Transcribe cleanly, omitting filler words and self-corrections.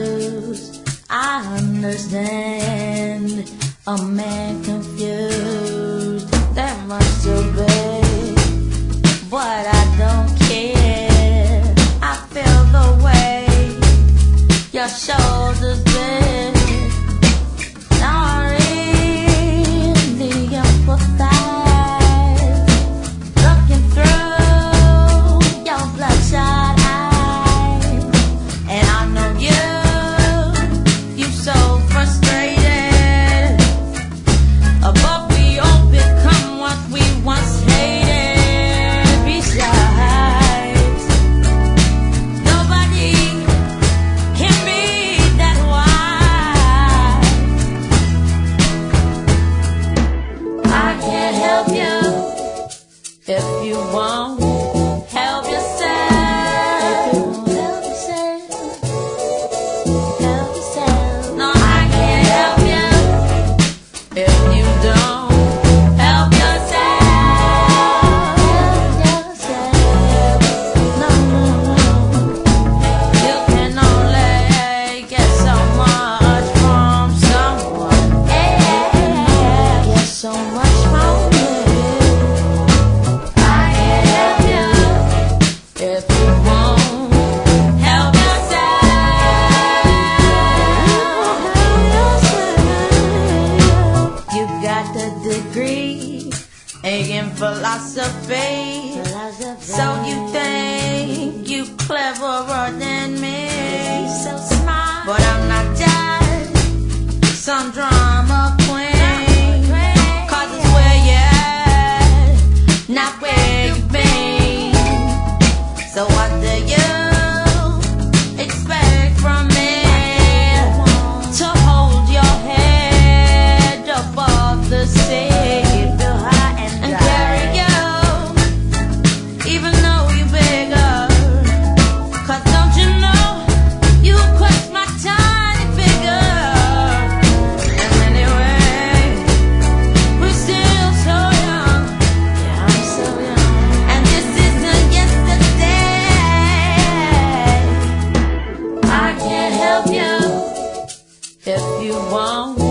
confused. I understand a man confused. There must have been, but I don't care. I feel the way your shoulders bend. Now I really empathize, looking through your bloodshot eyes, and I know you so frustrated, but we all become what we once hated. Besides, nobody can be that wise. I can't help you if you won't help yourself. Help yourself. No, I can't help you if you don't help yourself. No, you can only get so much from someone. Get so much from me. I can't help you if you won't help yourself. You got the degree in philosophy, so you think you cleverer than me. So smart, but I'm not just some drama queen. 'Cause it's where you're at, not where you've been. So what do you expect from me? To hold your head above the sea and carry you, even though you're bigger. 'Cause don't you know you crush my tiny figure? And anyway, we're still so young. Yeah, I'm so young. And this isn't yesterday. I can't help you if you won't